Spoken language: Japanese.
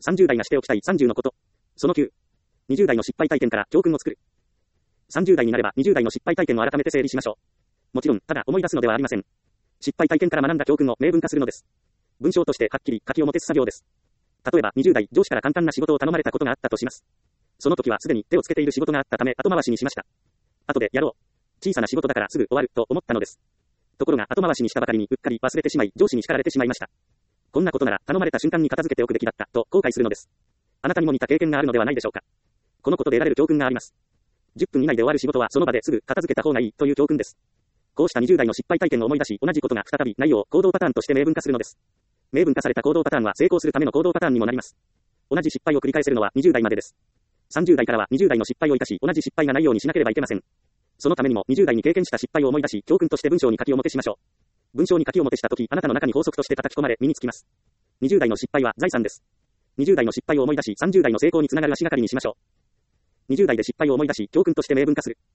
30代がしておきたい30のこと。その9。20代の失敗体験から教訓を作る。30代になれば20代の失敗体験を改めて整理しましょう。もちろん、ただ思い出すのではありません。失敗体験から学んだ教訓を明文化するのです。文章としてはっきり書きを持てす作業です。例えば20代、上司から簡単な仕事を頼まれたことがあったとします。その時はすでに手をつけている仕事があったため後回しにしました。後でやろう。小さな仕事だからすぐ終わると思ったのです。ところが後回しにしたばかりにうっかり忘れてしまい上司に叱られてしまいました。こんなことなら頼まれた瞬間に片付けておくべきだったと後悔するのです。あなたにも似た経験があるのではないでしょうか。このことで得られる教訓があります。10分以内で終わる仕事はその場ですぐ片付けた方がいいという教訓です。こうした20代の失敗体験を思い出し、同じことが再びないよう行動パターンとして明文化するのです。明文化された行動パターンは成功するための行動パターンにもなります。同じ失敗を繰り返せるのは20代までです。30代からは20代の失敗を生かし、同じ失敗がないようにしなければいけません。そのためにも20代に経験した失敗を思い出し、教訓として文章に書き表しましょう。文章に書き表したとき、あなたの中に法則として叩き込まれ、身につきます。20代の失敗は財産です。20代の失敗を思い出し、30代の成功につながる足がかりにしましょう。20代で失敗を思い出し、教訓として明文化する。